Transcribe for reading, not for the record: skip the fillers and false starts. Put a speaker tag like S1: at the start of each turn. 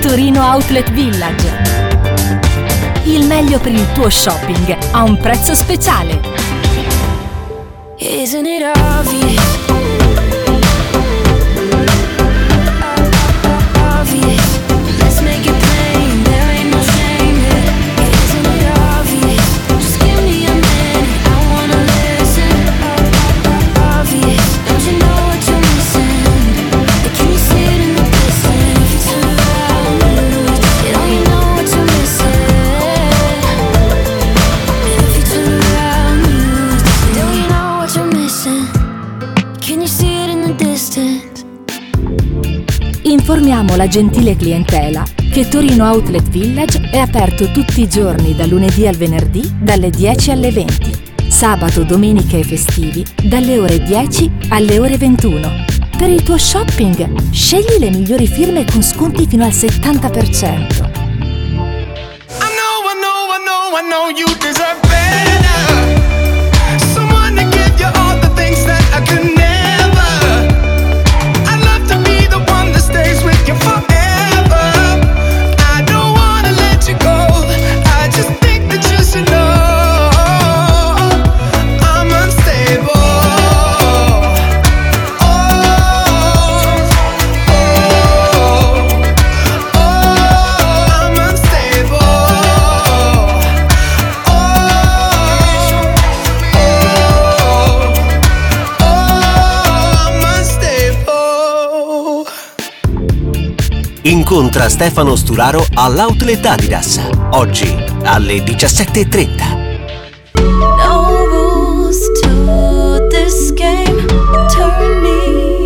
S1: Torino Outlet Village. Il meglio per il tuo shopping a un prezzo speciale.
S2: Isn't it obvious? Let's make it plain, there ain't no shame here. Isn't it obvious? Just give me a minute, I wanna listen. Obvious, don't you know what you're missing? Can you see it in the distance? If you turn around, don't you know what you're missing? If you turn around, don't you know what you're missing? Can you see it in the distance?
S1: Informiamo la gentile clientela che Torino Outlet Village è aperto tutti i giorni da lunedì al venerdì dalle 10 alle 20, sabato, domeniche e festivi dalle ore 10 alle ore 21. Per il tuo shopping scegli le migliori firme con sconti fino al 70%.
S3: I know you deserve better. Someone to give you all the things that I could never. I'd love to be the one that stays with you forever. I don't wanna let you go. I just think that you should know I'm unstable. I'm unstable.
S4: Incontra Stefano Sturaro all'Outlet Adidas, oggi alle 17:30.
S2: No rules to this game, turn me